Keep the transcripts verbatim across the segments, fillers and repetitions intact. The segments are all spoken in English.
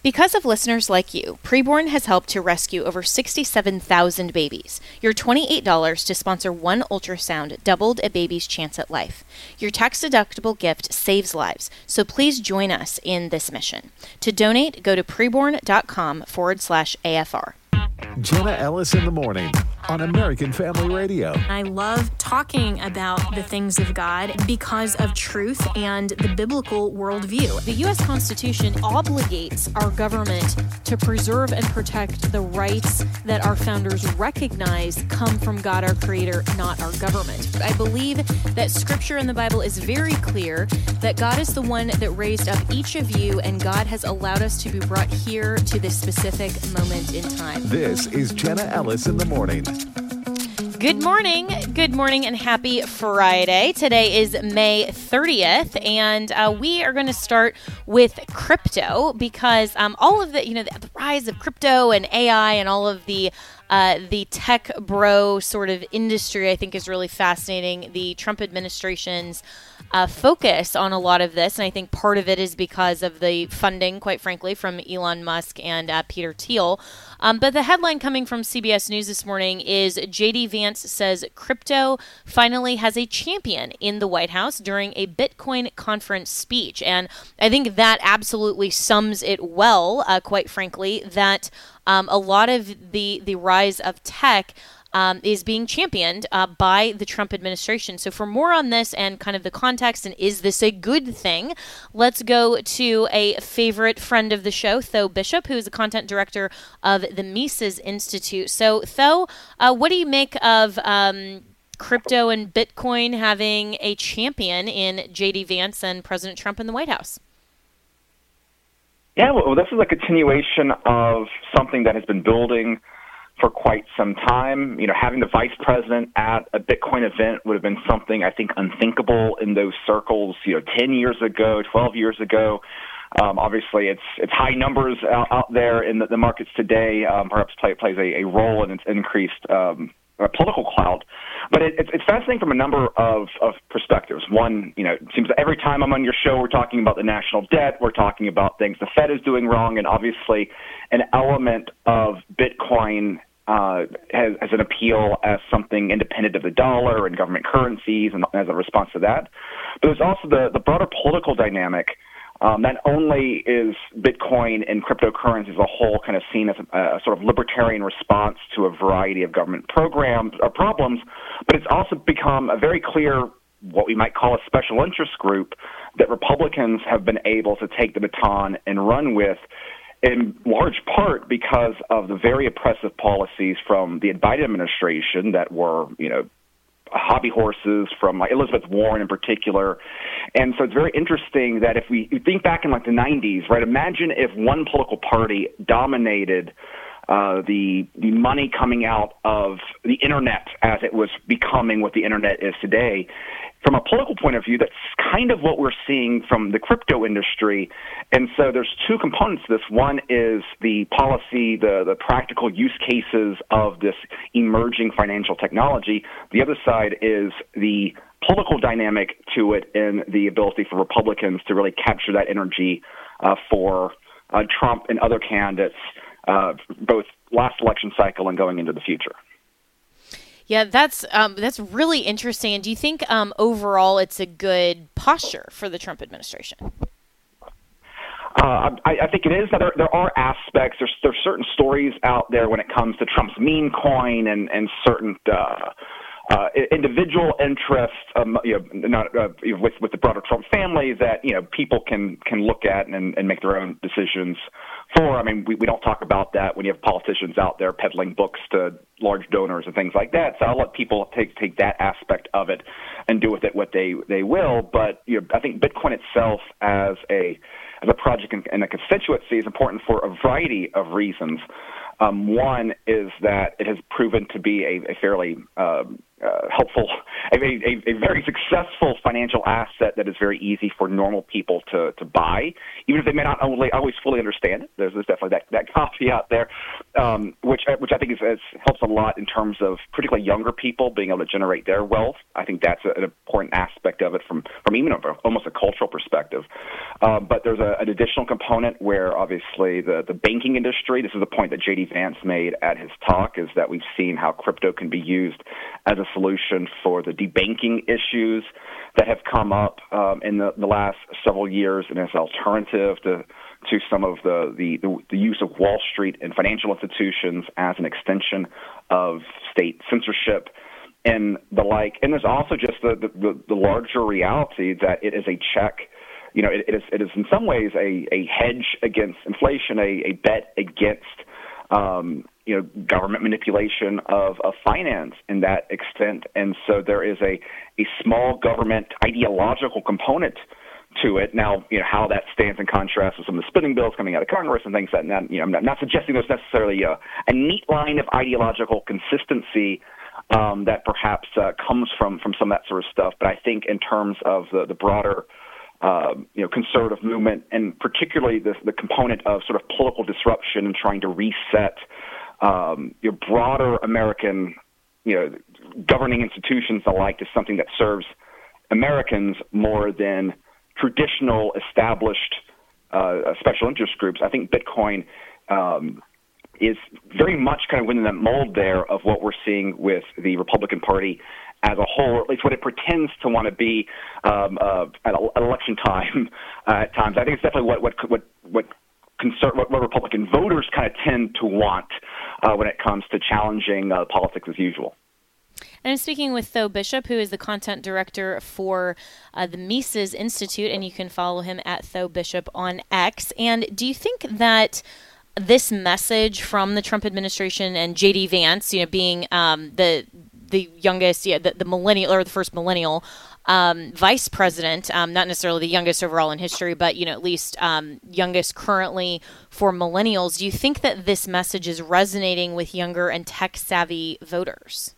Because of listeners like you, Preborn has helped to rescue over sixty-seven thousand babies. Your twenty-eight dollars to sponsor one ultrasound doubled a baby's chance at life. Your tax-deductible gift saves lives, so please join us in this mission. To donate, go to preborn.com forward slash AFR. Jenna Ellis in the morning on American Family Radio. I love talking about the things of God because of truth and the biblical worldview. The U S Constitution obligates our government to preserve and protect the rights that our founders recognize come from God, our Creator, not our government. I believe that Scripture in the Bible is very clear that God is the one that raised up each of you, and God has allowed us to be brought here to this specific moment in time. This is Jenna Ellis in the morning. Good morning, good morning, and happy Friday. Today is May thirtieth, and uh, we are going to start with crypto because um, all of the, you know, the, the rise of crypto and A I and all of the uh, the tech bro sort of industry, I think, is really fascinating. The Trump administration's uh, focus on a lot of this, and I think part of it is because of the funding, quite frankly, from Elon Musk and uh, Peter Thiel. Um, but the headline coming from C B S News this morning is J D Vance says crypto finally has a champion in the White House during a Bitcoin conference speech. And I think that absolutely sums it well, uh, quite frankly, that um, a lot of the, the rise of tech Um, is being championed uh, by the Trump administration. So for more on this and kind of the context and is this a good thing, let's go to a favorite friend of the show, Tho Bishop, who is the content director of the Mises Institute. So Tho, uh, what do you make of um, crypto and Bitcoin having a champion in J D Vance and President Trump in the White House? Yeah, well, this is a continuation of something that has been building for quite some time. You know, having the vice president at a Bitcoin event would have been something, I think, unthinkable in those circles, you know, ten years ago, twelve years ago. Um, obviously, it's it's high numbers out, out there in the, the markets today, um, perhaps play, plays a, a role in its increased um, uh, political clout. But it, it's, it's fascinating from a number of, of perspectives. One, you know, it seems that every time I'm on your show, we're talking about the national debt, we're talking about things the Fed is doing wrong, and obviously an element of Bitcoin uh, has, has an appeal as something independent of the dollar and government currencies and as a response to that. But there's also the, the broader political dynamic. Um, not only is Bitcoin and cryptocurrency as a whole kind of seen as a, a sort of libertarian response to a variety of government programs or problems, but it's also become a very clear, what we might call a special interest group, that Republicans have been able to take the baton and run with, in large part because of the very oppressive policies from the Biden administration that were, you know, hobby horses from like Elizabeth Warren in particular. And so it's very interesting that if we think back in like the nineties, right, imagine if one political party dominated uh, the the money coming out of the Internet as it was becoming what the Internet is today. From a political point of view, that's kind of what we're seeing from the crypto industry. And so there's two components to this. One is the policy, the, the practical use cases of this emerging financial technology. The other side is the political dynamic to it and the ability for Republicans to really capture that energy uh, for uh, Trump and other candidates, uh, both last election cycle and going into the future. Yeah, that's um, that's really interesting. And do you think um, overall it's a good posture for the Trump administration? Uh, I, I think it is. There, there are aspects. There's there's certain stories out there when it comes to Trump's meme coin and and certain uh, uh, individual interests, um, you know, not uh, with with the broader Trump family that you know people can can look at and, and make their own decisions for. I mean, we, we don't talk about that when you have politicians out there peddling books to large donors and things like that. So I'll let people take take that aspect of it and do with it what they they will. But you know, I think Bitcoin itself as a as a project and a constituency is important for a variety of reasons. Um, one is that it has proven to be a, a fairly uh, uh, helpful, a, a, a very successful financial asset that is very easy for normal people to, to buy, even if they may not only, always fully understand it. There's, there's definitely that, that caveat there, um, which which I think is, is helps a lot in terms of particularly younger people being able to generate their wealth. I think that's a, an important aspect of it from, from even a, almost a cultural perspective. Uh, but there's a, an additional component where obviously the, the banking industry, this is a point that J D Vance made at his talk, is that we've seen how crypto can be used as a solution for the debanking issues that have come up um, in the, the last several years, and as an alternative to to some of the, the, the, the use of Wall Street and financial institutions as an extension of state censorship and the like. And there's also just the, the, the larger reality that it is a check. You know, it, it is it is in some ways a, a hedge against inflation, a, a bet against um, you know government manipulation of, of finance in that extent. And so there is a, a small government ideological component to it. Now, you know, how that stands in contrast with some of the spending bills coming out of Congress and things like that, you know, I'm not, not suggesting there's necessarily a, a neat line of ideological consistency um, that perhaps uh, comes from, from some of that sort of stuff. But I think in terms of the, the broader Uh, you know, conservative movement, and particularly the, the component of sort of political disruption and trying to reset um, your broader American, you know, governing institutions alike to something that serves Americans more than traditional established uh, special interest groups. I think Bitcoin um, is very much kind of within that mold there of what we're seeing with the Republican Party as a whole, or at least what it pretends to want to be um, uh, at election time uh, at times. I think it's definitely what what what what, conser- what, what Republican voters kind of tend to want uh, when it comes to challenging uh, politics as usual. And I'm speaking with Tho Bishop, who is the content director for uh, the Mises Institute, and you can follow him at Tho Bishop on X. And do you think that this message from the Trump administration and J D Vance, you know, being um, the the youngest, yeah, the, the millennial or the first millennial um, vice president, um, not necessarily the youngest overall in history, but, you know, at least um, youngest currently for millennials. Do you think that this message is resonating with younger and tech savvy voters?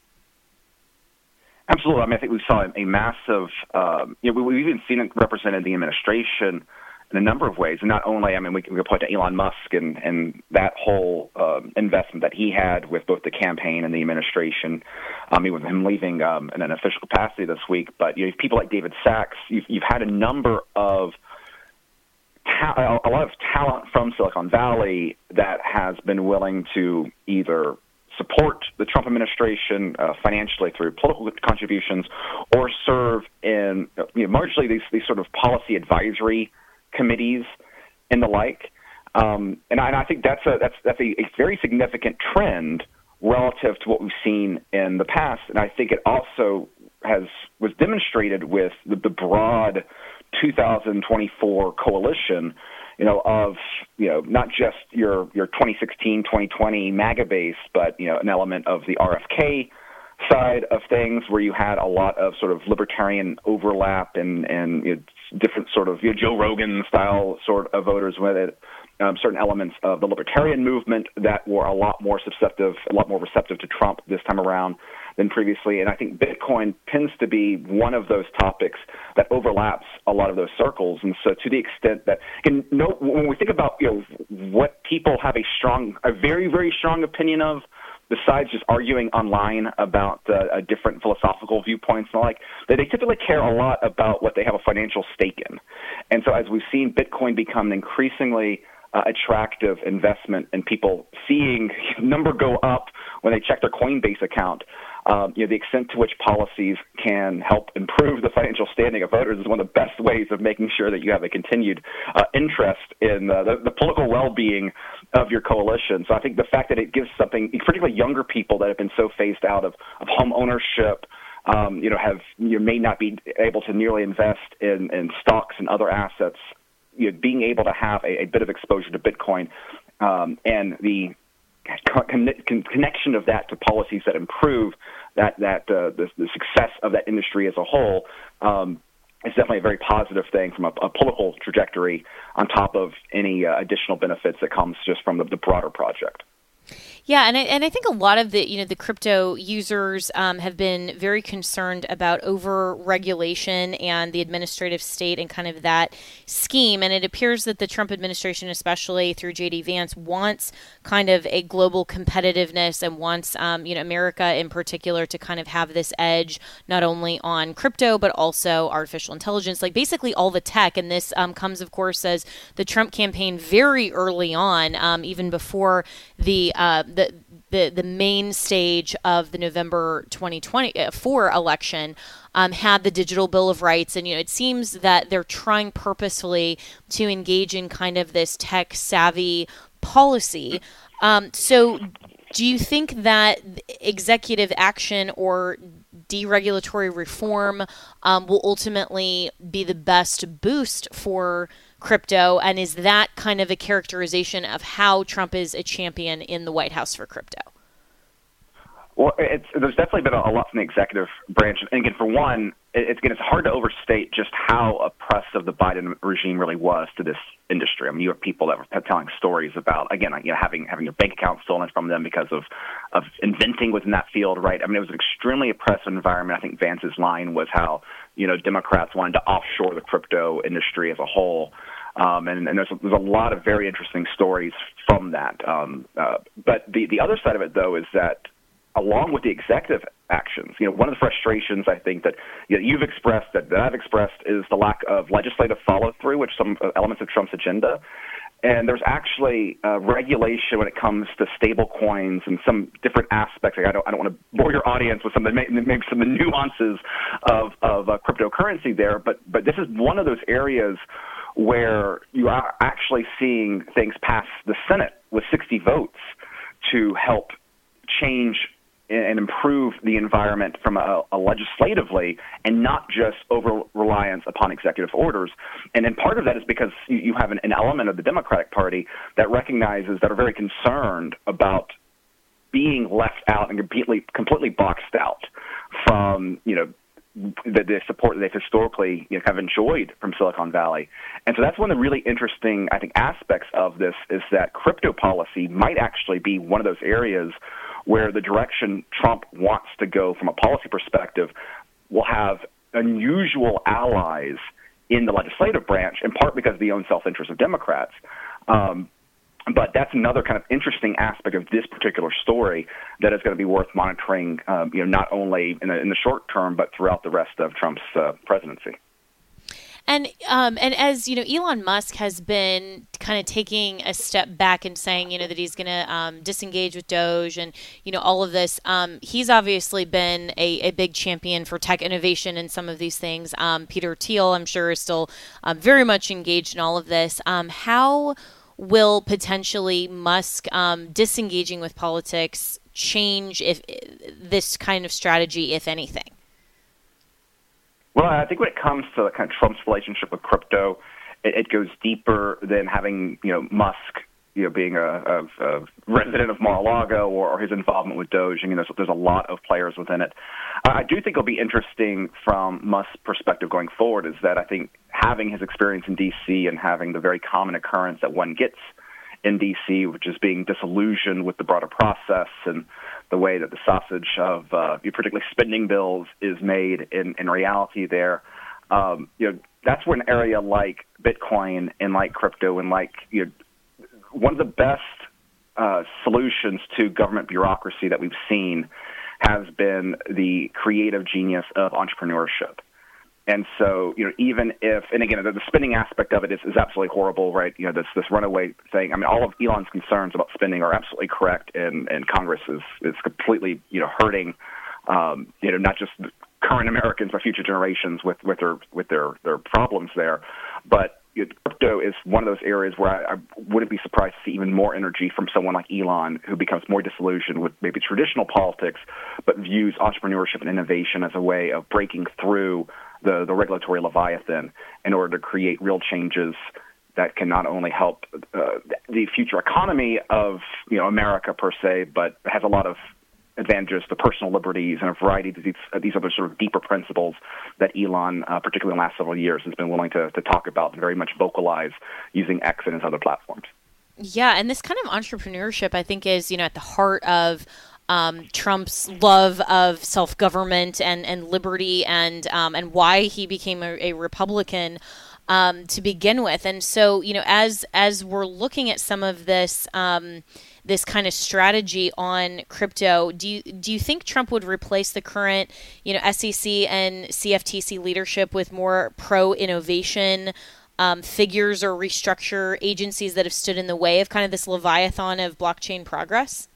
Absolutely. I mean, I think we saw a massive, um, you know, we, we've even seen it represented in the administration in a number of ways. And not only, I mean, we can, we can point to Elon Musk and, and that whole um, investment that he had with both the campaign and the administration, um, even with him leaving um, in an official capacity this week. But you know, people like David Sachs, you've, you've had a number of, ta- a lot of talent from Silicon Valley that has been willing to either support the Trump administration uh, financially through political contributions or serve in, you know, largely these, these sort of policy advisory committees and the like, um, and, I, and I think that's a that's that's a, a very significant trend relative to what we've seen in the past. And I think it also has was demonstrated with the, the broad two thousand twenty-four coalition, you know, of you know not just your your twenty sixteen, twenty twenty MAGA base, but you know an element of the R F K side of things, where you had a lot of sort of libertarian overlap and and you know, different sort of you know, Joe Rogan style sort of voters with it, um, certain elements of the libertarian movement that were a lot more susceptible, a lot more receptive to Trump this time around than previously. And I think Bitcoin tends to be one of those topics that overlaps a lot of those circles. And so to the extent that, and no, when we think about you know what people have a strong, a very, very strong opinion of, besides just arguing online about uh, different philosophical viewpoints and the like, that they typically care a lot about what they have a financial stake in. And so as we've seen Bitcoin become an increasingly uh, attractive investment and people seeing number go up when they check their Coinbase account, um, you know, the extent to which policies can help improve the financial standing of voters is one of the best ways of making sure that you have a continued uh, interest in uh, the, the political well-being of your coalition. So I think the fact that it gives something, particularly younger people that have been so phased out of, of home ownership, um, you know, have you may not be able to nearly invest in, in stocks and other assets, you know, being able to have a, a bit of exposure to Bitcoin um, and the con- con- connection of that to policies that improve that that uh, the, the success of that industry as a whole. Um, It's definitely a very positive thing from a, a political trajectory on top of any uh, additional benefits that comes just from the, the broader project. Yeah, and I, and I think a lot of the you know the crypto users um, have been very concerned about over regulation and the administrative state and kind of that scheme. And it appears that the Trump administration, especially through J D Vance, wants kind of a global competitiveness and wants um, you know America in particular to kind of have this edge not only on crypto but also artificial intelligence, like basically all the tech. And this um, comes, of course, as the Trump campaign very early on, um, even before the uh, the the the main stage of the November twenty twenty-four election um, had the digital Bill of Rights, and you know it seems that they're trying purposefully to engage in kind of this tech savvy policy. Um, so, do you think that executive action or deregulatory reform um, will ultimately be the best boost for crypto? And is that kind of a characterization of how Trump is a champion in the White House for crypto? Well, it's, there's definitely been a lot from the executive branch. And again, for one, it's, again, it's hard to overstate just how oppressive the Biden regime really was to this industry. I mean, you have people that were telling stories about, again, you know, having having your bank account stolen from them because of, of inventing within that field, right? I mean, it was an extremely oppressive environment. I think Vance's line was how, you know, Democrats wanted to offshore the crypto industry as a whole. Um, and, and there's, a, there's a lot of very interesting stories from that. Um, uh, but the, the other side of it, though, is that along with the executive actions, you know, one of the frustrations I think that you know, you've expressed, that, that I've expressed, is the lack of legislative follow-through, which some elements of Trump's agenda. And there's actually uh, regulation when it comes to stable coins and some different aspects. Like I don't, I don't want to bore your audience with some of the, maybe some of the nuances of, of uh, cryptocurrency there, but but this is one of those areas where you are actually seeing things pass the Senate with sixty votes to help change and improve the environment from a, a legislatively and not just over reliance upon executive orders. And then part of that is because you, you have an, an element of the Democratic Party that recognizes, that are very concerned about being left out and completely completely boxed out from, you know, the, the support that they've historically you know, have enjoyed from Silicon Valley. And so that's one of the really interesting, I think, aspects of this is that crypto policy might actually be one of those areas where the direction Trump wants to go from a policy perspective will have unusual allies in the legislative branch, in part because of the own self-interest of Democrats. Um, but that's another kind of interesting aspect of this particular story that is going to be worth monitoring, um, you know, not only in the, in the short term, but throughout the rest of Trump's uh, presidency. And um, and as you know, Elon Musk has been kind of taking a step back and saying, you know, that he's going to um, disengage with Doge and you know all of this. Um, he's obviously been a, a big champion for tech innovation and some of these things. Um, Peter Thiel, I'm sure, is still um, very much engaged in all of this. Um, how will potentially Musk um, disengaging with politics change if this kind of strategy, if anything? Well, I think when it comes to kind of Trump's relationship with crypto, it, it goes deeper than having, you know, Musk, you know, being a, a, a resident of Mar-a-Lago or, or his involvement with Doge. I mean, there's, there's a lot of players within it. Uh, I do think it'll be interesting from Musk's perspective going forward is that I think having his experience in D C and having the very common occurrence that one gets in D C, which is being disillusioned with the broader process and the way that the sausage of uh, particularly spending bills is made in, in reality there. Um, you know, that's where an area like Bitcoin and like crypto and like, you know, one of the best uh, solutions to government bureaucracy that we've seen has been the creative genius of entrepreneurship. And so, you know, even if, and again, the, the spending aspect of it is, is absolutely horrible, right? You know, this this runaway thing. I mean, all of Elon's concerns about spending are absolutely correct, and, and Congress is, is completely, you know, hurting, um, you know, not just current Americans but future generations with, with their with their, their problems there. But you know, crypto is one of those areas where I, I wouldn't be surprised to see even more energy from someone like Elon, who becomes more disillusioned with maybe traditional politics, but views entrepreneurship and innovation as a way of breaking through the, the regulatory leviathan in order to create real changes that can not only help uh, the future economy of you know America per se, but has a lot of advantages to personal liberties and a variety of these, uh, these other sort of deeper principles that Elon, uh, particularly in the last several years, has been willing to, to talk about and very much vocalize using X and his other platforms. Yeah, and this kind of entrepreneurship, I think, is, you know, at the heart of um, Trump's love of self-government and, and liberty, and um, and why he became a, a Republican um, to begin with. And so, you know, as as we're looking at some of this um, this kind of strategy on crypto, do you do you think Trump would replace the current, you know, S E C and C F T C leadership with more pro-innovation Um, figures or restructure agencies that have stood in the way of kind of this leviathan of blockchain progress?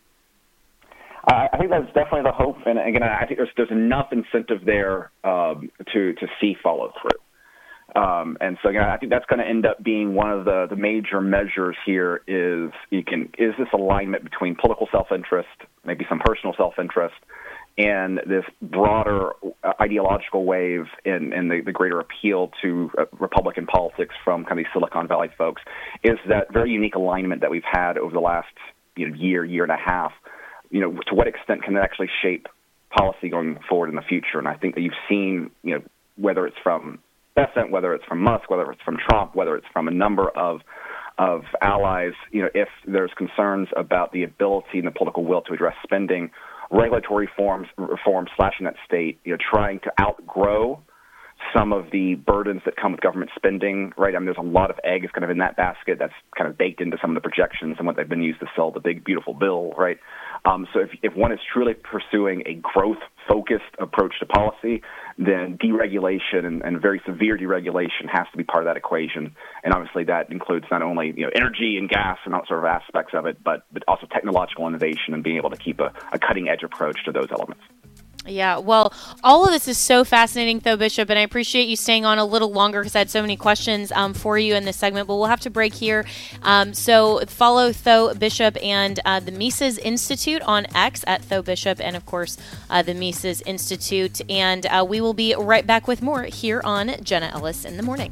I I think that's definitely the hope, and again, I think there's there's enough incentive there um, to to see follow through. Um, and so again, I think that's going to end up being one of the, the major measures here. Is you can is this alignment between political self-interest, maybe some personal self-interest, and this broader ideological wave in, in the, the greater appeal to uh, Republican politics from kind of these Silicon Valley folks, is that very unique alignment that we've had over the last you know, year, year and a half. You know, to what extent can it actually shape policy going forward in the future? And I think that you've seen, you know, whether it's from Bessent, whether it's from Musk, whether it's from Trump, whether it's from a number of of allies, you know, if there's concerns about the ability and the political will to address spending, regulatory forms, reform, slashing that state, you know, trying to outgrow some of the burdens that come with government spending, right? I mean, there's a lot of eggs kind of in that basket that's kind of baked into some of the projections and what they've been used to sell the big, beautiful bill, right? Um, so if, if one is truly pursuing a growth-focused approach to policy, then deregulation and, and very severe deregulation has to be part of that equation. And obviously that includes not only, you know, energy and gas and all sort of aspects of it, but, but also technological innovation and being able to keep a, a cutting-edge approach to those elements. Yeah, well, all of this is so fascinating, though, Bishop, and I appreciate you staying on a little longer because I had so many questions um, for you in this segment, but we'll have to break here. Um, so follow Tho Bishop and uh, the Mises Institute on X at Tho Bishop, and, of course, uh, the Mises Institute. And uh, we will be right back with more here on Jenna Ellis in the Morning.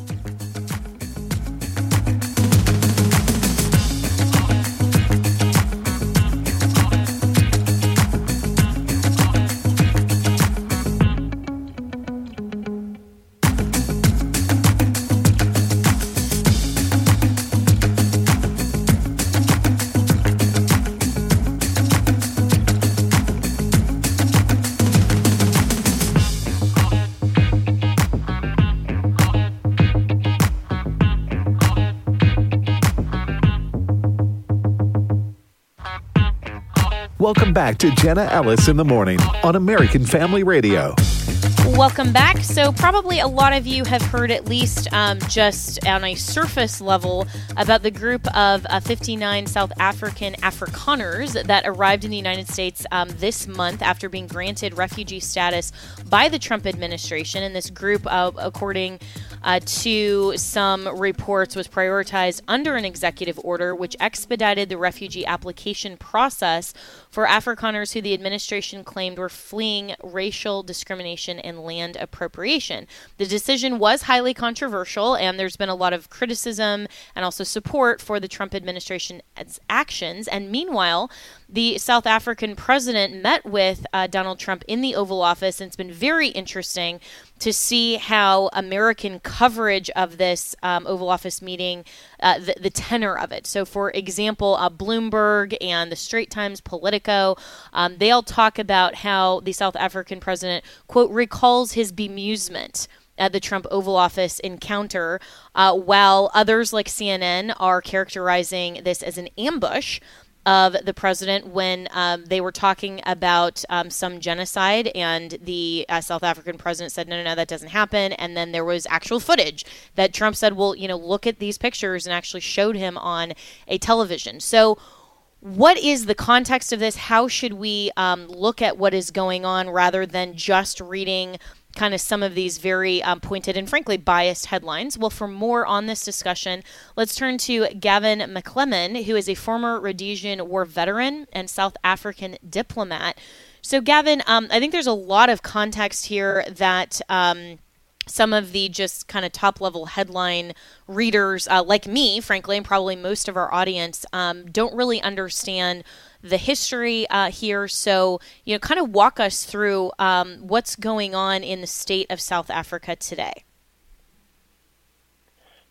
Welcome back to Jenna Ellis in the Morning on American Family Radio. Welcome back. So probably a lot of you have heard, at least um, just on a surface level, about the group of uh, fifty-nine South African Afrikaners that arrived in the United States um, this month after being granted refugee status by the Trump administration. And this group, uh, according uh, to some reports, was prioritized under an executive order which expedited the refugee application process for Afrikaners who the administration claimed were fleeing racial discrimination and land appropriation. The decision was highly controversial, and there's been a lot of criticism and also support for the Trump administration's actions. And meanwhile, the South African president met with uh, Donald Trump in the Oval Office, and it's been very interesting to see how American coverage of this um, Oval Office meeting, uh, the, the tenor of it. So, for example, uh, Bloomberg and the Straits Times, Politico, um, they all talk about how the South African president, quote, recalls his bemusement at the Trump Oval Office encounter, uh, while others like C N N are characterizing this as an ambush of the president when um, they were talking about um, some genocide, and the uh, South African president said, no, no, no, that doesn't happen. And then there was actual footage that Trump said, well, you know, look at these pictures, and actually showed him on a television. So what is the context of this? How should we um, look at what is going on rather than just reading kind of some of these very um, pointed and frankly biased headlines? Well, for more on this discussion, let's turn to Gavin McClement, who is a former Rhodesian War veteran and South African diplomat. So Gavin, um, I think there's a lot of context here that um, some of the just kind of top level headline readers uh, like me, frankly, and probably most of our audience um, don't really understand the history uh, here. So, you know, kind of walk us through um, what's going on in the state of South Africa today.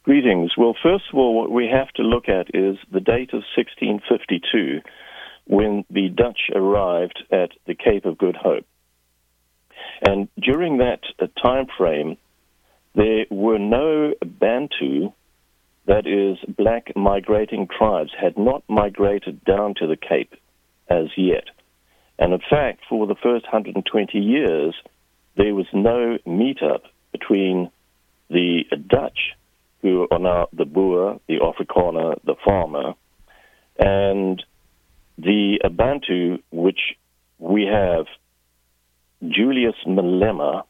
Greetings. Well, first of all, what we have to look at is the date of sixteen fifty-two, when the Dutch arrived at the Cape of Good Hope. And during that uh, time frame, there were no Bantu, that is, black migrating tribes, had not migrated down to the Cape as yet. And in fact, for the first one hundred twenty years, there was no meetup between the Dutch, who are now the Boer, the Afrikaner, the farmer, and the Bantu, which we have Julius Malema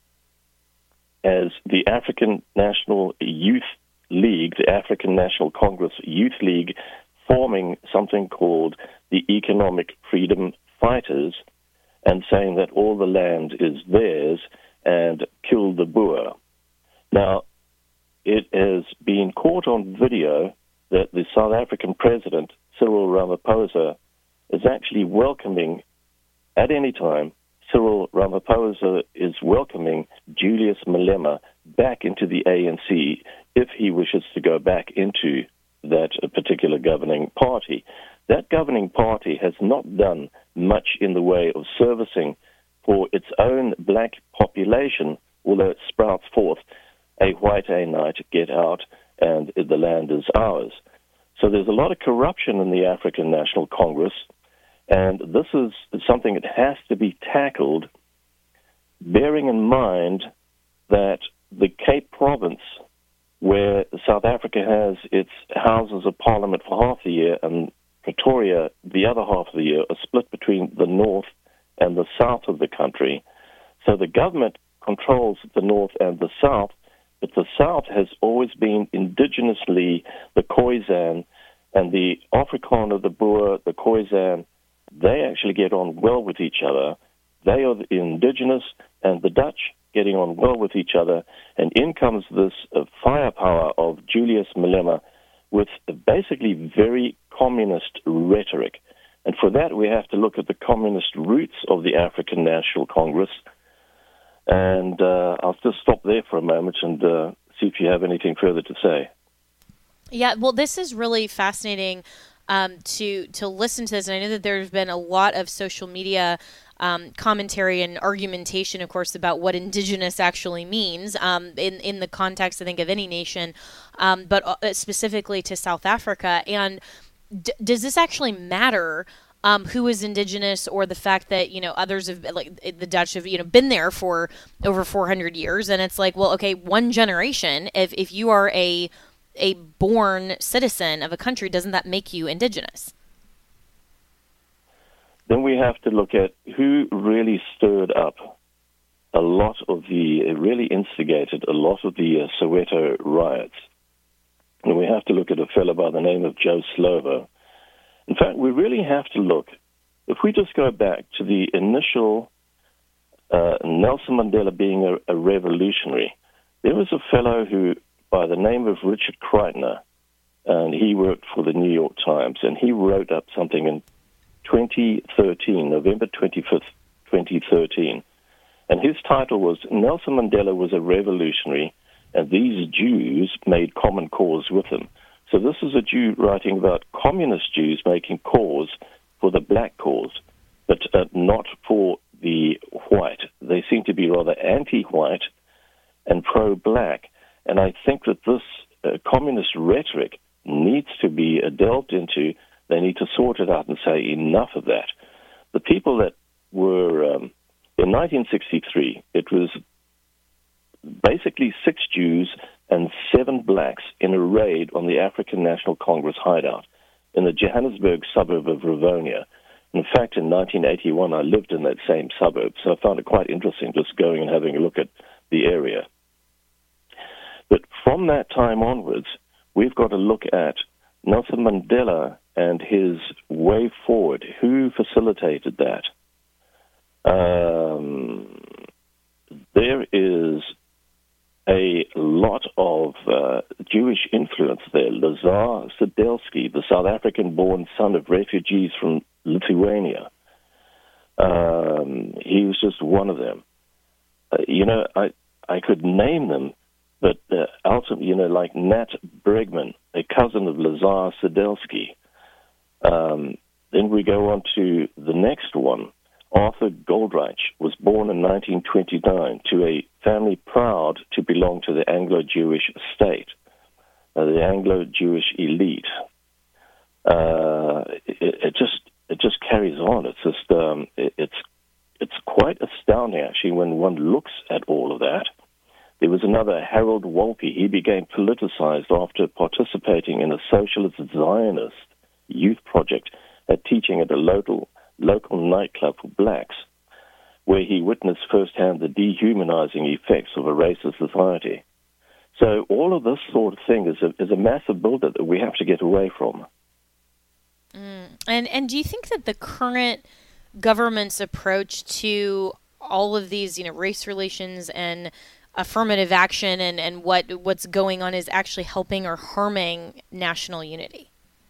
as the African National Youth League, the African National Congress Youth League, forming something called the Economic Freedom Fighters, and saying that all the land is theirs and kill the Boer. Now, it has been caught on video that the South African president, Cyril Ramaphosa, is actually welcoming, at any time, Cyril Ramaphosa is welcoming Julius Malema back into the A N C if he wishes to go back into that particular governing party. That governing party has not done much in the way of servicing for its own black population, although it sprouts forth a white A night, get out, and the land is ours. So there's a lot of corruption in the African National Congress, and this is something that has to be tackled, bearing in mind that the Cape Province, where South Africa has its Houses of Parliament for half the year and Pretoria the other half of the year, are split between the north and the south of the country. So the government controls the north and the south, but the south has always been indigenously the Khoisan, and the Afrikaner, the Boer, the Khoisan, they actually get on well with each other. They are the indigenous, and the Dutch getting on well with each other, and in comes this uh, firepower of Julius Malema with basically very communist rhetoric. And for that, we have to look at the communist roots of the African National Congress. And uh, I'll just stop there for a moment and uh, see if you have anything further to say. Yeah, well, this is really fascinating um, to to listen to this. And I know that there's been a lot of social media um, commentary and argumentation, of course, about what indigenous actually means um, in, in the context, I think, of any nation, um, but uh, specifically to South Africa. And d- does this actually matter? Um, who is indigenous, or the fact that, you know, others have, like the Dutch have, you know, been there for over four hundred years. And it's like, well, okay, one generation, if, if you are a, a born citizen of a country, doesn't that make you indigenous? Then we have to look at who really stirred up a lot of the, really instigated a lot of the uh, Soweto riots. And we have to look at a fellow by the name of Joe Slovo. In fact, we really have to look, if we just go back to the initial uh, Nelson Mandela being a, a revolutionary, there was a fellow who, by the name of Richard Kreitner, and he worked for the New York Times, and he wrote up something in twenty thirteen, November twenty-fifth, twenty thirteen, and his title was Nelson Mandela was a revolutionary, and these Jews made common cause with him. So this is a Jew writing about communist Jews making cause for the black cause, but uh, not for the white. They seem to be rather anti-white and pro-black. And I think that this uh, communist rhetoric needs to be uh, delved into. They need to sort it out and say enough of that. The people that were, um, in nineteen sixty-three, it was basically six Jews and seven blacks in a raid on the African National Congress hideout in the Johannesburg suburb of Rivonia. In fact, in nineteen eighty-one, I lived in that same suburb, so I found it quite interesting just going and having a look at the area. But from that time onwards, we've got to look at Nelson Mandela and his way forward. Who facilitated that? Um, there is a lot of uh, Jewish influence there. Lazar Sadelsky, the South African-born son of refugees from Lithuania. Um, he was just one of them. Uh, you know, I, I could name them, But uh, ultimately, you know, like Nat Bregman, a cousin of Lazar Sadelsky. Um, then we go on to the next one. Arthur Goldreich was born in nineteen twenty-nine to a family proud to belong to the Anglo-Jewish state, uh, the Anglo-Jewish elite. Uh, it, it just it just carries on. It's just um, it, it's it's quite astounding actually when one looks at all of that. There was another, Harold Wolpe. He became politicized after participating in a socialist Zionist youth project at teaching at a local local nightclub for blacks, where he witnessed firsthand the dehumanizing effects of a racist society. So all of this sort of thing is a, is a massive buildup that we have to get away from. Mm. And and do you think that the current government's approach to all of these, you know, race relations and affirmative action and, and what what's going on is actually helping or harming national unity?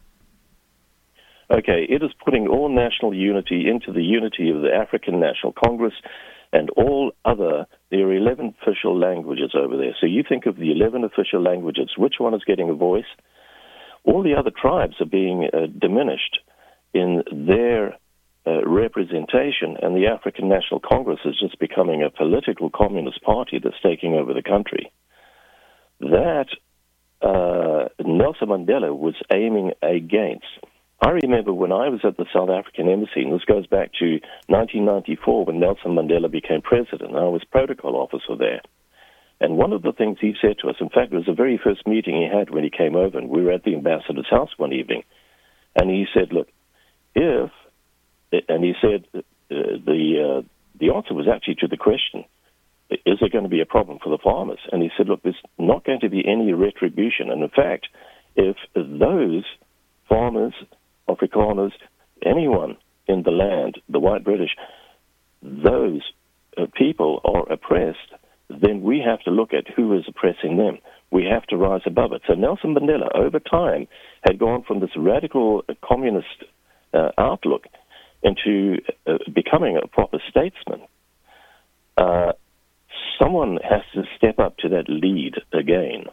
Okay, it is putting all national unity into the unity of the African National Congress and all other, there are eleven official languages over there. So you think of the eleven official languages, which one is getting a voice? All the other tribes are being uh, diminished in their uh, representation, and the African National Congress is just becoming a political communist party that's taking over the country. That uh, Nelson Mandela was aiming against. I remember when I was at the South African Embassy, and this goes back to nineteen ninety-four when Nelson Mandela became president. I was protocol officer there. And one of the things he said to us, in fact, it was the very first meeting he had when he came over, and we were at the ambassador's house one evening, and he said, look, if, and he said, uh, the uh, the answer was actually to the question, is there going to be a problem for the farmers? And he said, look, there's not going to be any retribution. And in fact, if those farmers, Afrikaners, anyone in the land, the white British, those uh, people are oppressed, then we have to look at who is oppressing them. We have to rise above it. So Nelson Mandela, over time, had gone from this radical communist uh, outlook into uh, becoming a proper statesman. Uh, someone has to step up to that lead again.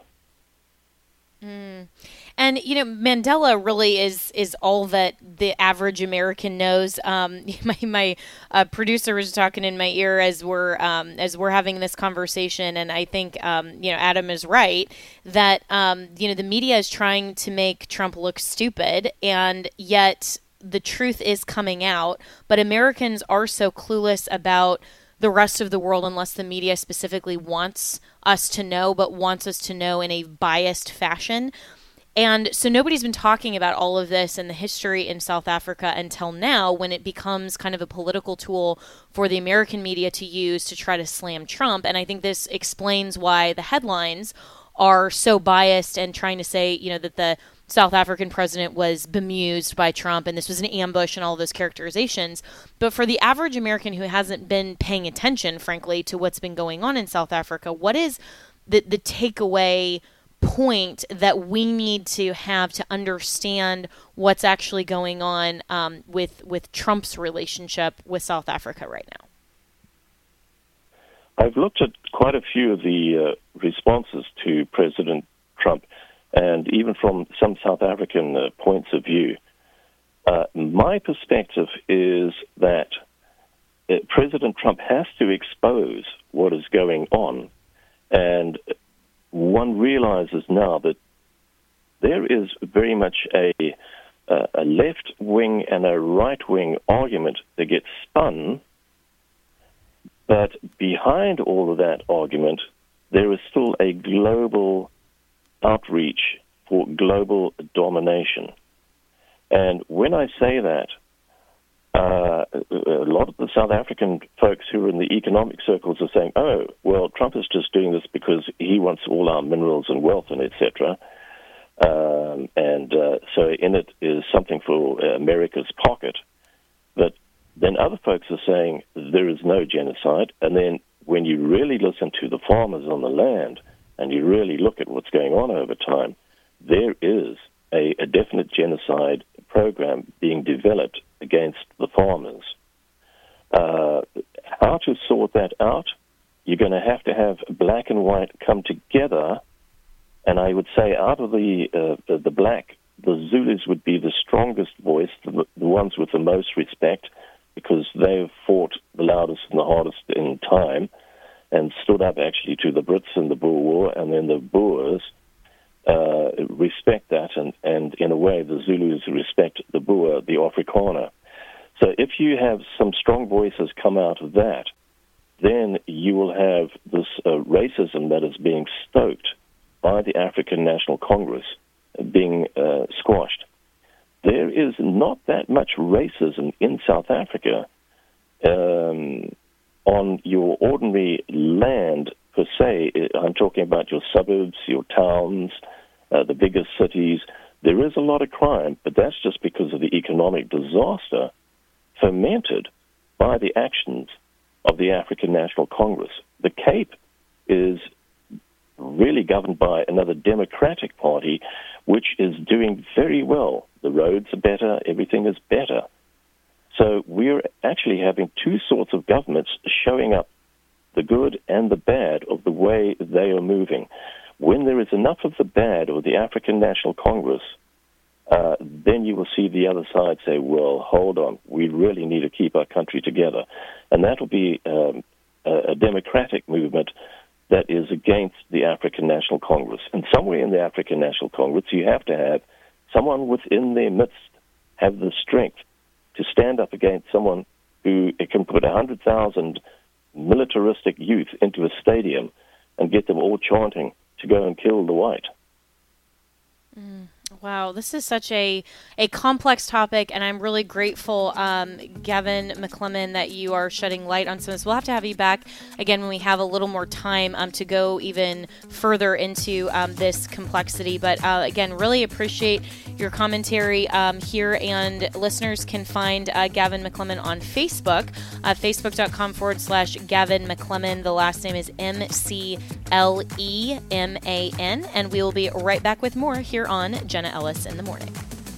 Mm. And, you know, Mandela really is is all that the average American knows. Um, my my uh, producer was talking in my ear as we're um, as we're having this conversation, and I think um, you know Adam is right that um, you know the media is trying to make Trump look stupid, and yet the truth is coming out. But Americans are so clueless about the rest of the world unless the media specifically wants us to know, but wants us to know in a biased fashion. And so nobody's been talking about all of this and the history in South Africa until now, when it becomes kind of a political tool for the American media to use to try to slam Trump. And I think this explains why the headlines are so biased and trying to say, you know, that the South African president was bemused by Trump and this was an ambush and all those characterizations. But for the average American who hasn't been paying attention, frankly, to what's been going on in South Africa, what is the, the takeaway point that we need to have to understand what's actually going on um, with with Trump's relationship with South Africa right now? I've looked at quite a few of the uh, responses to President Trump, and even from some South African uh, points of view. Uh, my perspective is that uh, President Trump has to expose what is going on, and one realizes now that there is very much a, uh, a left-wing and a right-wing argument that gets spun, but behind all of that argument, there is still a global outreach for global domination. And when I say that, uh, a lot of the South African folks who are in the economic circles are saying, oh, well, Trump is just doing this because he wants all our minerals and wealth and et cetera. Um, and uh, so in it is something for America's pocket. But then other folks are saying there is no genocide. And then when you really listen to the farmers on the land and you really look at what's going on over time, there is a, a definite genocide program being developed against the farmers. Uh, how to sort that out? you're going to have to have black and white come together. And I would say out of the uh, the, the black, the Zulus would be the strongest voice, the, the ones with the most respect, because they've fought the loudest and the hardest in time and stood up actually to the Brits in the Boer War, and then the Boers uh, respect that, and, and in a way the Zulus respect the Boer, the Afrikaner. So if you have some strong voices come out of that, then you will have this uh, racism that is being stoked by the African National Congress being uh, squashed. There is not that much racism in South Africa um, on your ordinary land per se. I'm talking about your suburbs, your towns, uh, the biggest cities. There is a lot of crime, but that's just because of the economic disaster fermented by the actions of the African National Congress. The Cape is really governed by another Democratic Party, which is doing very well. The roads are better, everything is better. So we're actually having two sorts of governments showing up, the good and the bad of the way they are moving. When there is enough of the bad of the African National Congress, uh, then you will see the other side say, well, hold on, we really need to keep our country together. And that will be um, a, a democratic movement that is against the African National Congress. And somewhere in the African National Congress, you have to have someone within their midst have the strength to stand up against someone who can put one hundred thousand militaristic youth into a stadium and get them all chanting to go and kill the white. Mm. Wow, this is such a, a complex topic, and I'm really grateful, um, Gavin McClement, that you are shedding light on some of this. We'll have to have you back again when we have a little more time um, to go even further into um, this complexity. But uh, again, really appreciate your commentary um, here, and listeners can find uh, Gavin McClement on Facebook, uh, facebook.com forward slash Gavin McClement. The last name is M C L E M A N, and we will be right back with more here on Jenna Ellis in the Morning.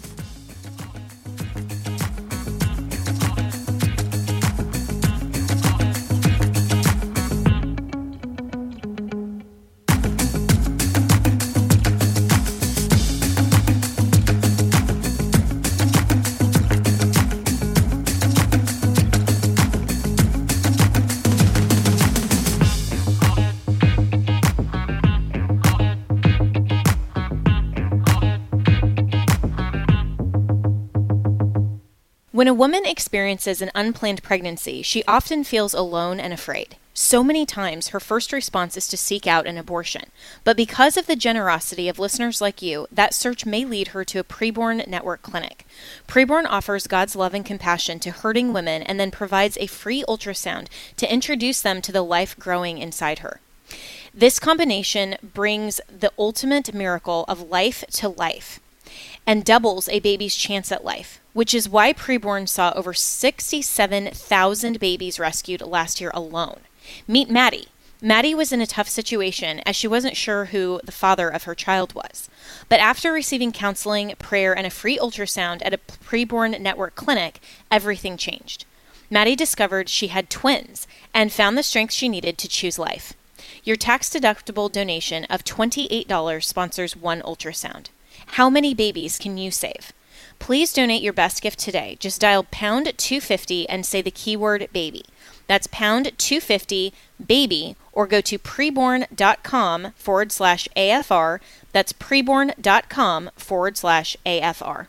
When a woman experiences an unplanned pregnancy, she often feels alone and afraid. So many times, her first response is to seek out an abortion. But because of the generosity of listeners like you, that search may lead her to a Preborn Network clinic. Preborn offers God's love and compassion to hurting women and then provides a free ultrasound to introduce them to the life growing inside her. This combination brings the ultimate miracle of life to life and doubles a baby's chance at life, which is why Preborn saw over sixty-seven thousand babies rescued last year alone. Meet Maddie. Maddie was in a tough situation as she wasn't sure who the father of her child was. But after receiving counseling, prayer, and a free ultrasound at a Preborn Network clinic, everything changed. Maddie discovered she had twins and found the strength she needed to choose life. Your tax-deductible donation of twenty-eight dollars sponsors one ultrasound. How many babies can you save? Please donate your best gift today. Just dial pound two fifty and say the keyword baby. That's pound two fifty baby, or go to preborn.com forward slash AFR. That's preborn.com forward slash AFR.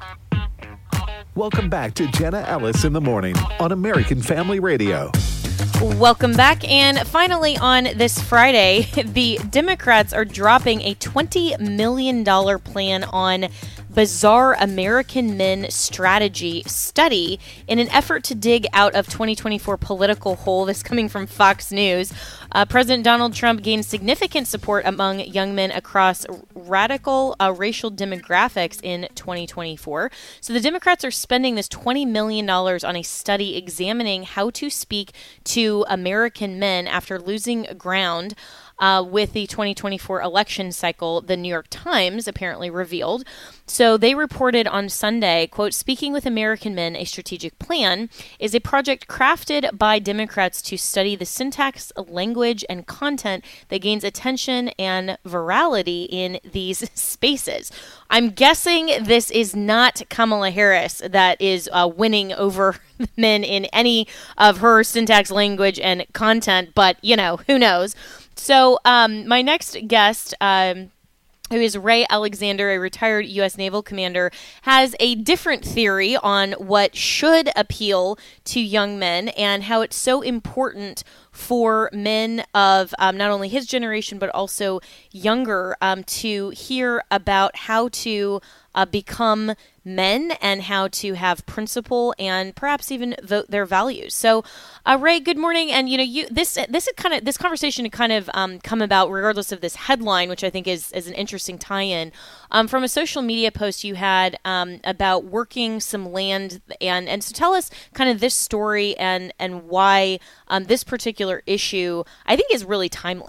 Welcome back to Jenna Ellis in the Morning on American Family Radio. Welcome back. And finally, on this Friday, the Democrats are dropping a twenty million dollars plan on Bizarre American Men Strategy study in an effort to dig out of twenty twenty-four political hole. This coming from Fox News. Uh, President Donald Trump gained significant support among young men across radical uh, racial demographics in twenty twenty-four. So the Democrats are spending this twenty million dollars on a study examining how to speak to American men after losing ground uh, with the twenty twenty-four election cycle, the New York Times apparently revealed. So they reported on Sunday, quote, "Speaking with American Men, a Strategic Plan is a project crafted by Democrats to study the syntax, language, and content that gains attention and virality in these spaces." I'm guessing this is not Kamala Harris that is uh, winning over men in any of her syntax, language, and content, but, you know, who knows? So um, my next guest, um, who is Ray Alexander, a retired U S Naval commander, has a different theory on what should appeal to young men and how it's so important for men of um, not only his generation but also younger um, to hear about how to uh, become men and how to have principle and perhaps even vote their values. So, uh, Ray, good morning. And you know, you this this is kind of this conversation had kind of um, come about regardless of this headline, which I think is is an interesting tie-in um, from a social media post you had um, about working some land, and and so tell us kind of this story and and why um, this particular issue I think is really timely.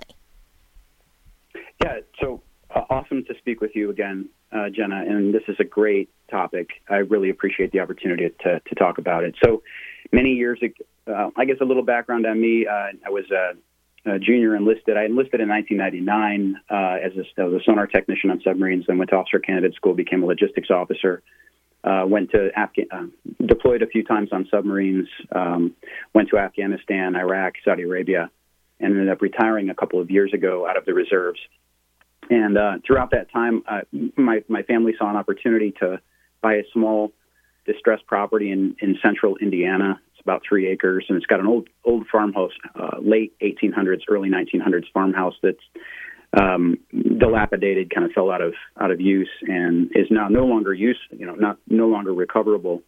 Yeah, so uh, awesome to speak with you again, uh, Jenna, and this is a great topic. I really appreciate the opportunity to, to talk about it. So many years ago, uh, I guess a little background on me, uh, I was a, a junior enlisted. I enlisted in nineteen ninety-nine uh, as, a, as a sonar technician on submarines, then went to officer candidate school, became a logistics officer, uh, went to Afghan, uh, deployed a few times on submarines, um, went to Afghanistan, Iraq, Saudi Arabia, and ended up retiring a couple of years ago out of the reserves. And uh, throughout that time, uh, my, my family saw an opportunity to buy a small distressed property in, in central Indiana. It's about three acres, and it's got an old old farmhouse, uh, late eighteen hundreds, early nineteen hundreds farmhouse that's um, dilapidated, kind of fell out of out of use, and is now no longer use, you know, not no longer recoverable.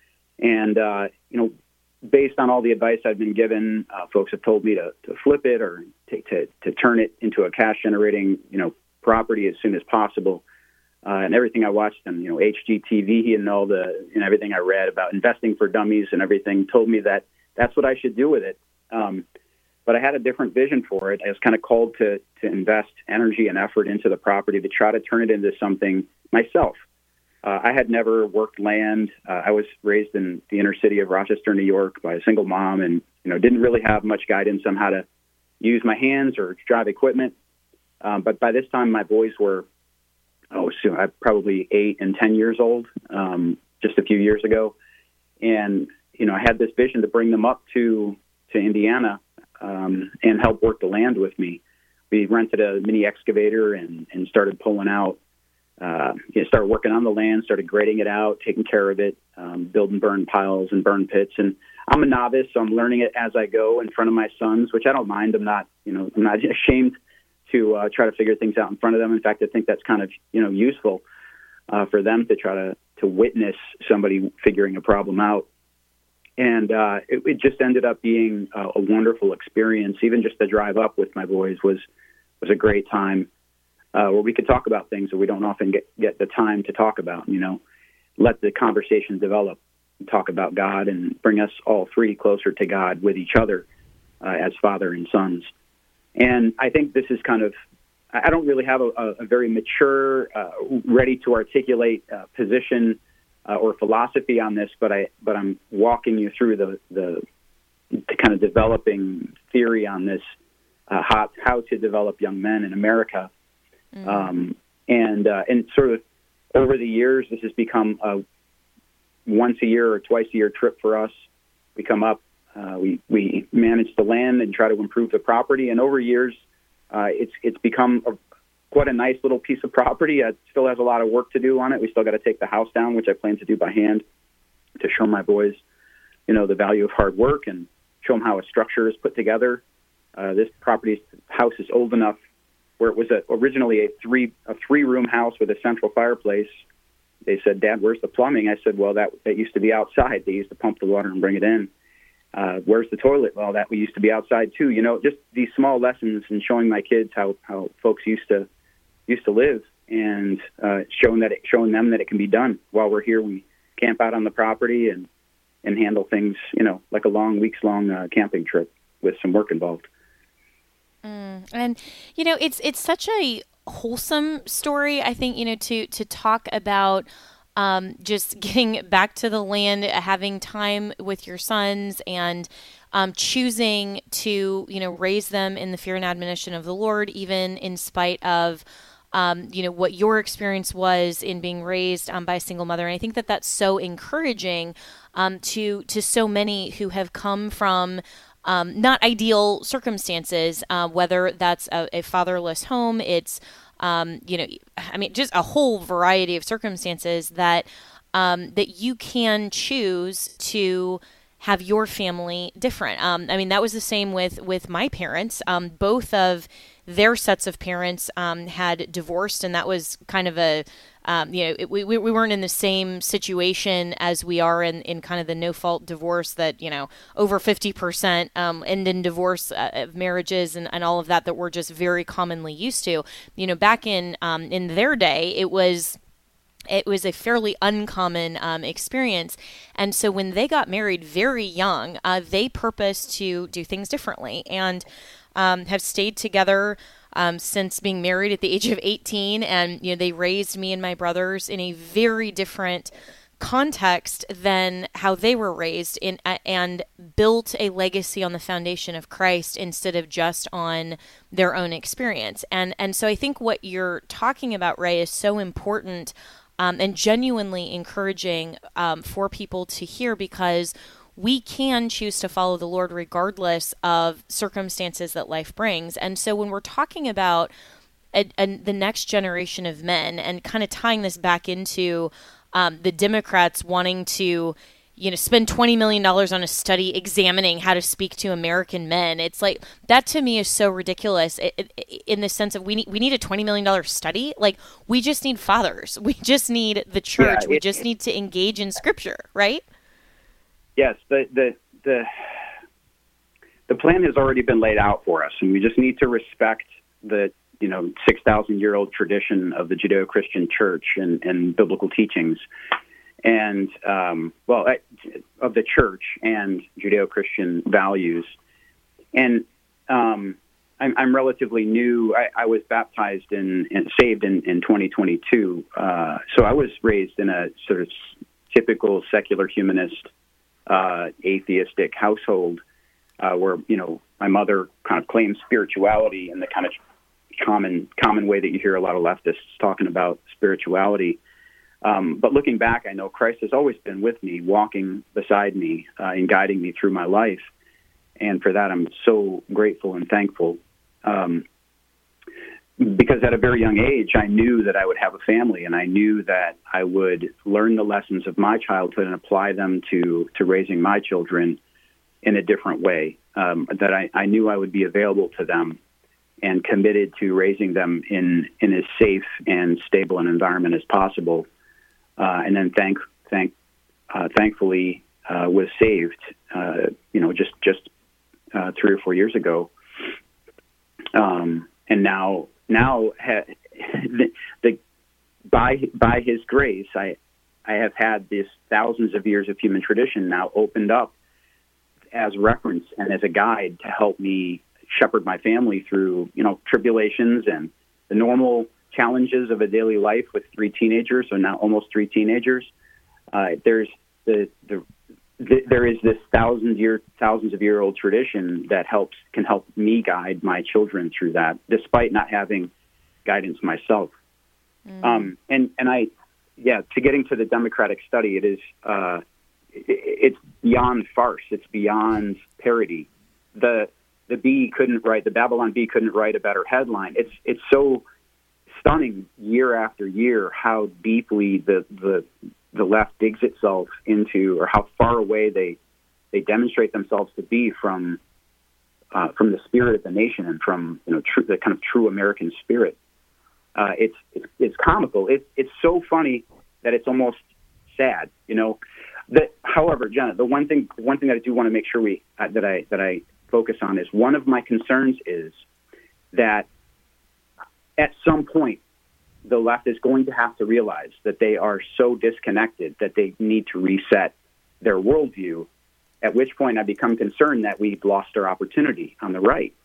And uh, you know, based on all the advice I've been given, uh, folks have told me to, to flip it or to, to to turn it into a cash generating, you know, property as soon as possible. Uh, and everything I watched on, you know, H G T V and all the, and everything I read about investing for dummies and everything told me that that's what I should do with it. Um, but I had a different vision for it. I was kind of called to, to invest energy and effort into the property to try to turn it into something myself. Uh, I had never worked land. Uh, I was raised in the inner city of Rochester, New York by a single mom, and, you know, didn't really have much guidance on how to use my hands or drive equipment. Um, but by this time, my boys were, oh, so I'm probably eight and ten years old, um, just a few years ago. And, you know, I had this vision to bring them up to, to Indiana um, and help work the land with me. We rented a mini excavator and, and started pulling out, uh, you know, started working on the land, started grading it out, taking care of it, um, building burn piles and burn pits. And I'm a novice, so I'm learning it as I go in front of my sons, which I don't mind. I'm not, you know, I'm not ashamed to uh, try to figure things out in front of them. In fact, I think that's kind of, you know, useful uh, for them to try to, to witness somebody figuring a problem out. And uh, it, it just ended up being a, a wonderful experience. Even just the drive up with my boys was was a great time uh, where we could talk about things that we don't often get, get the time to talk about, you know, let the conversation develop, talk about God and bring us all three closer to God with each other uh, as father and sons. And I think this is kind of, I don't really have a, a very mature, uh, ready to articulate uh, position uh, or philosophy on this, but I, but I'm walking you through the, the, the kind of developing theory on this, uh, how, how to develop young men in America. Mm-hmm. Um, and, uh, and sort of over the years, this has become a once a year or twice a year trip for us. We come up. Uh, we, we manage the land and try to improve the property. And over years, uh, it's it's become a, quite a nice little piece of property. It still has a lot of work to do on it. We still got to take the house down, which I plan to do by hand, to show my boys, you know, the value of hard work and show them how a structure is put together. Uh, this property house is old enough where it was a, originally a three a three room house with a central fireplace. They said, "Dad, where's the plumbing?" I said, "Well, that that used to be outside. They used to pump the water and bring it in." Uh, where's the toilet? Well, that we used to be outside too. You know, just these small lessons and showing my kids how, how folks used to used to live, and uh, showing that it, showing them that it can be done. While we're here, we camp out on the property and and handle things, you know, like a long weeks long uh, camping trip with some work involved. Mm. And, you know, it's it's such a wholesome story, I think, you know, to, to talk about um, just getting back to the land, having time with your sons, and um, choosing to, you know, raise them in the fear and admonition of the Lord, even in spite of, um, you know, what your experience was in being raised um, by a single mother. And I think that that's so encouraging um, to to so many who have come from Um, not ideal circumstances, uh, whether that's a, a fatherless home, it's, um, you know, I mean, just a whole variety of circumstances that um, that you can choose to have your family different. Um, I mean, that was the same with, with my parents. Um, both of their sets of parents um, had divorced, and that was kind of a, um, you know, it, we, we weren't in the same situation as we are in, in kind of the no-fault divorce that, you know, over fifty percent um, end in divorce uh, of marriages and, and all of that that we're just very commonly used to. You know, back in um, in their day, it was... It was a fairly uncommon um, experience. And so when they got married very young, uh, they purposed to do things differently and um, have stayed together um, since being married at the age of eighteen. And, you know, they raised me and my brothers in a very different context than how they were raised in, uh, and built a legacy on the foundation of Christ instead of just on their own experience. And, and so I think what you're talking about, Ray, is so important Um, and genuinely encouraging um, for people to hear, because we can choose to follow the Lord regardless of circumstances that life brings. And so when we're talking about a, a, the next generation of men, and kind of tying this back into um, the Democrats wanting to, you know, spend twenty million dollars on a study examining how to speak to American men. It's like, that to me is so ridiculous it, it, in the sense of we need, we need a twenty million dollars study. Like, we just need fathers. We just need the church. Yeah, it, we just need to engage in scripture, right? Yes. The, the, the, the plan has already been laid out for us, and we just need to respect the, you know, six thousand year old tradition of the Judeo-Christian church and, and biblical teachings. And, um, well, of the church and Judeo-Christian values. And um, I'm, I'm relatively new. I, I was baptized in, and saved in, in twenty twenty-two. Uh, so I was raised in a sort of typical secular humanist, uh, atheistic household uh, where, you know, my mother kind of claims spirituality in the kind of common, common way that you hear a lot of leftists talking about spirituality. Um, but looking back, I know Christ has always been with me, walking beside me uh, and guiding me through my life. And for that, I'm so grateful and thankful. Um, because at a very young age, I knew that I would have a family, and I knew that I would learn the lessons of my childhood and apply them to, to raising my children in a different way, um, that I, I knew I would be available to them and committed to raising them in, in as safe and stable an environment as possible. Uh, and then thank, thank, uh, thankfully, uh, was saved, uh, you know, just, just, uh, three or four years ago. Um, and now, now ha- the, the, by, by his grace, I, I have had this thousands of years of human tradition now opened up as reference and as a guide to help me shepherd my family through, you know, tribulations and the normal challenges of a daily life with three teenagers, or now almost three teenagers. Uh, there's the, the, the there is this thousand year, thousands of year old tradition that helps can help me guide my children through that, despite not having guidance myself. Mm. Um, and and I, yeah, to getting to the Democratic study, it is uh, it, it's beyond farce. It's beyond parody. The the Bee couldn't write the Babylon Bee couldn't write a better headline. It's it's so stunning year after year how deeply the, the the left digs itself into, or how far away they they demonstrate themselves to be from uh, from the spirit of the nation and from, you know, true, the kind of true American spirit. Uh, it's, it's it's comical. It's it's so funny that it's almost sad. You know. That, however, Jenna, the one thing one thing that I do want to make sure we uh, that I that I focus on is, one of my concerns is that at some point, the left is going to have to realize that they are so disconnected that they need to reset their worldview, at which point I become concerned that we've lost our opportunity on the right.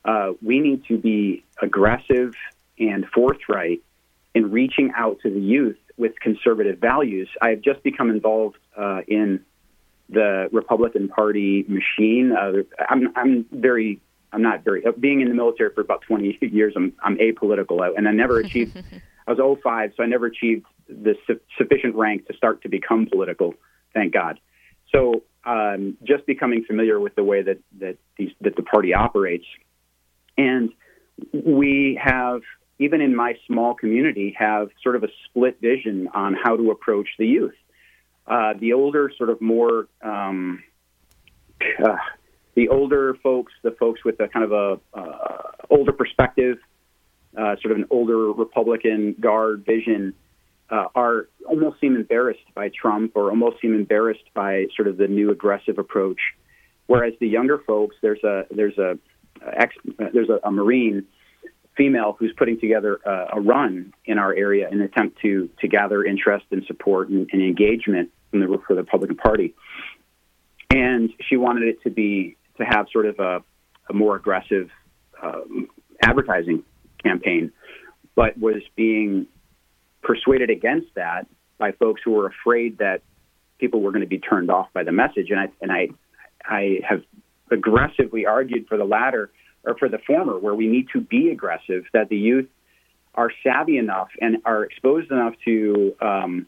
uh, we need to be aggressive and forthright in reaching out to the youth with conservative values. I have just become involved uh, in the Republican Party machine. Uh, I'm, I'm very, I'm not very, uh, being in the military for about twenty years, I'm, I'm apolitical, and I never achieved, I was oh five, so I never achieved the su- sufficient rank to start to become political, thank God. So um, just becoming familiar with the way that, that, these, that the party operates. And we have, even in my small community, have sort of a split vision on how to approach the youth. Uh, the older, sort of more, um, uh, the older folks, the folks with a kind of a uh, older perspective, uh, sort of an older Republican Guard vision, uh, are almost seem embarrassed by Trump, or almost seem embarrassed by sort of the new aggressive approach. Whereas the younger folks, there's a there's a ex, there's a, a Marine female who's putting together a, a run in our area in an attempt to to gather interest and support and, and engagement from the, for the Republican Party. And she wanted it to be to have sort of a, a more aggressive uh, advertising campaign, but was being persuaded against that by folks who were afraid that people were going to be turned off by the message. And I and I I have aggressively argued for the latter, or for the former, where we need to be aggressive, that the youth are savvy enough and are exposed enough to um,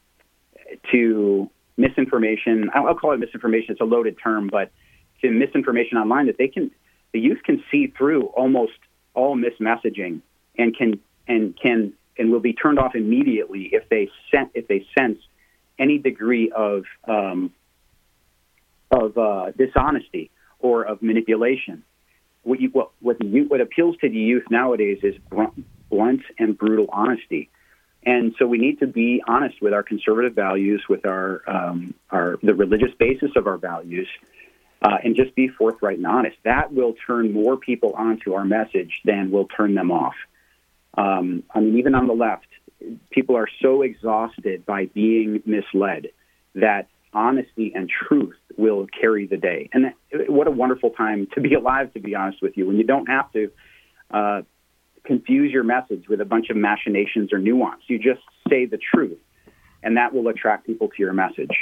to misinformation. I'll call it misinformation. It's a loaded term, but to misinformation online, that they can, the youth can see through almost all mismessaging and can and can and will be turned off immediately if they sen- if they sense any degree of um, of uh, dishonesty or of manipulation. What, you, what, what, the youth, what appeals to the youth nowadays is blunt and brutal honesty. And so we need to be honest with our conservative values, with our, um, our the religious basis of our values, uh, and just be forthright and honest. That will turn more people onto our message than will turn them off. Um, I mean, even on the left, people are so exhausted by being misled that honesty and truth will carry the day. And that, what a wonderful time to be alive, to be honest with you, when you don't have to uh, confuse your message with a bunch of machinations or nuance. You just say the truth, and that will attract people to your message.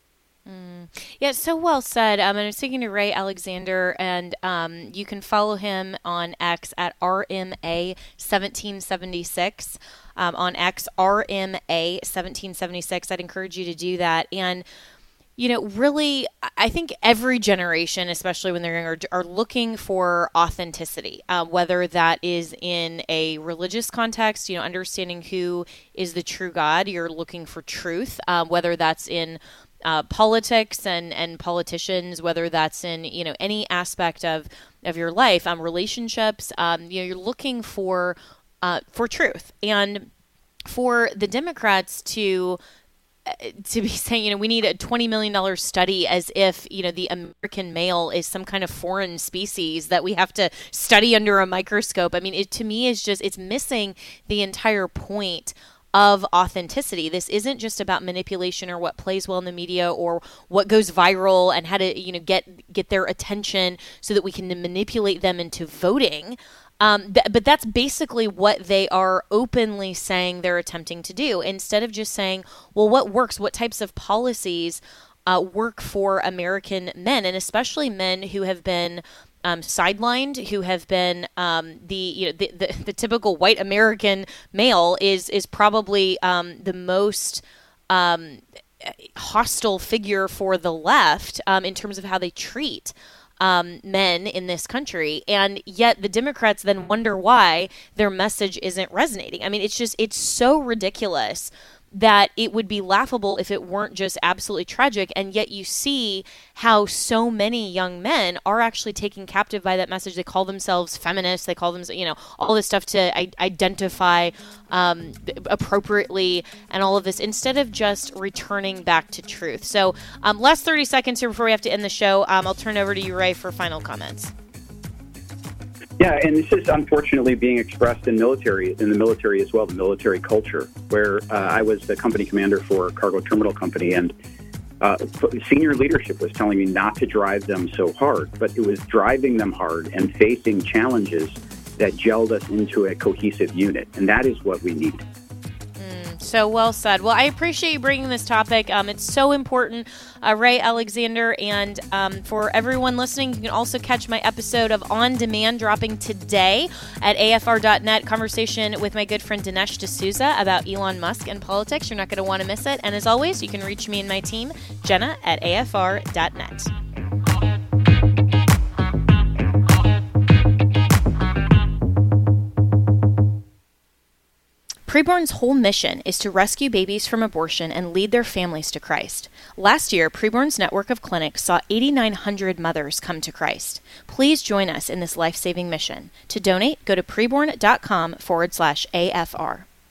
Mm. Yeah, so well said. Um, and I'm speaking to Ray Alexander, and um, you can follow him on X at R M A seventeen seventy-six. Um, on X, R M A seventeen seventy-six. I'd encourage you to do that. And you know, really, I think every generation, especially when they're younger, are looking for authenticity, uh, whether that is in a religious context, you know, understanding who is the true God. You're looking for truth, uh, whether that's in uh, politics and, and politicians, whether that's in, you know, any aspect of, of your life, um, relationships, um, you know, you're looking for, uh, for truth. And for the Democrats to to be saying, you know, we need a twenty million dollars study as if, you know, the American male is some kind of foreign species that we have to study under a microscope. I mean, it to me is just, it's missing the entire point of authenticity. This isn't just about manipulation or what plays well in the media or what goes viral and how to, you know, get get their attention so that we can manipulate them into voting. Um, th- but that's basically what they are openly saying they're attempting to do, instead of just saying, well, what works? What types of policies uh, work for American men, and especially men who have been um, sidelined, who have been um, the you know the, the, the typical white American male is is probably um, the most um, hostile figure for the left um, in terms of how they treat Um, men in this country, and yet the Democrats then wonder why their message isn't resonating. I mean, it's just, it's so ridiculous that it would be laughable if it weren't just absolutely tragic, and yet you see how so many young men are actually taken captive by that message. They call themselves feminists, they call them, you know, all this stuff to I- identify um, appropriately and all of this, instead of just returning back to truth. So um, last thirty seconds here before we have to end the show. Um, I'll turn over to you, Ray, for final comments. Yeah, and this is unfortunately being expressed in military, in the military as well, the military culture, where uh, I was the company commander for a cargo terminal company, and Uh, senior leadership was telling me not to drive them so hard, but it was driving them hard and facing challenges that gelled us into a cohesive unit, and that is what we need. So well said. Well, I appreciate you bringing this topic. Um, it's so important, uh, Ray Alexander. And um, for everyone listening, you can also catch my episode of On Demand dropping today at A F R dot net. Conversation with my good friend Dinesh D'Souza about Elon Musk and politics. You're not going to want to miss it. And as always, you can reach me and my team, Jenna at A F R dot net. Preborn's whole mission is to rescue babies from abortion and lead their families to Christ. Last year, Preborn's network of clinics saw eighty-nine hundred mothers come to Christ. Please join us in this life-saving mission. To donate, go to preborn.com forward slash AFR.